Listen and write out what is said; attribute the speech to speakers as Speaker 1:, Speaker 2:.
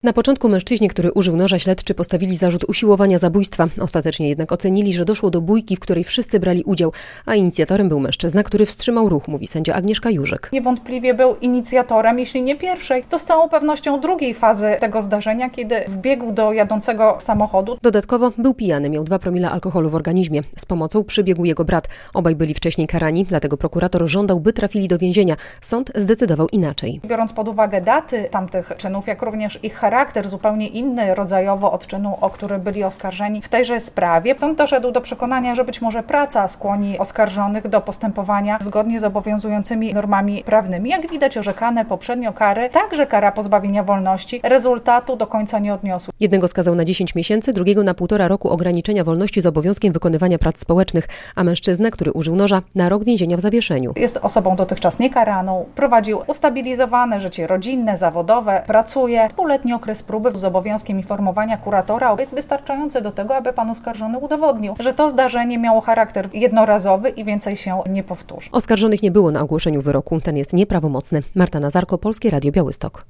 Speaker 1: Na początku mężczyźnie, który użył noża, śledczy postawili zarzut usiłowania zabójstwa. Ostatecznie jednak ocenili, że doszło do bójki, w której wszyscy brali udział, a inicjatorem był mężczyzna, który wstrzymał ruch, mówi sędzia Agnieszka Jurzyk.
Speaker 2: Niewątpliwie był inicjatorem, jeśli nie pierwszej, to z całą pewnością drugiej fazy tego zdarzenia, kiedy wbiegł do jadącego samochodu.
Speaker 1: Dodatkowo był pijany, miał 2 promile alkoholu w organizmie. Z pomocą przybiegł jego brat. Obaj byli wcześniej karani, dlatego prokurator żądał, by trafili do więzienia. Sąd zdecydował inaczej.
Speaker 2: Biorąc pod uwagę daty tamtych czynów, jak również ich charakter zupełnie inny rodzajowo od czynu, o który byli oskarżeni w tejże sprawie, sąd doszedł do przekonania, że być może praca skłoni oskarżonych do postępowania zgodnie z obowiązującymi normami prawnymi. Jak widać, orzekane poprzednio kary, także kara pozbawienia wolności, rezultatu do końca nie odniosły.
Speaker 1: Jednego skazał na 10 miesięcy, drugiego na 1,5 roku ograniczenia wolności z obowiązkiem wykonywania prac społecznych, a mężczyznę, który użył noża, na rok więzienia w zawieszeniu.
Speaker 2: Jest osobą dotychczas niekaraną, prowadził ustabilizowane życie rodzinne, zawodowe, pracuje. 2-letni okres próby z obowiązkiem informowania kuratora jest wystarczający do tego, aby pan oskarżony udowodnił, że to zdarzenie miało charakter jednorazowy i więcej się nie powtórzy.
Speaker 1: Oskarżonych nie było na ogłoszeniu wyroku. Ten jest nieprawomocny. Marta Nazarko, Polskie Radio Białystok.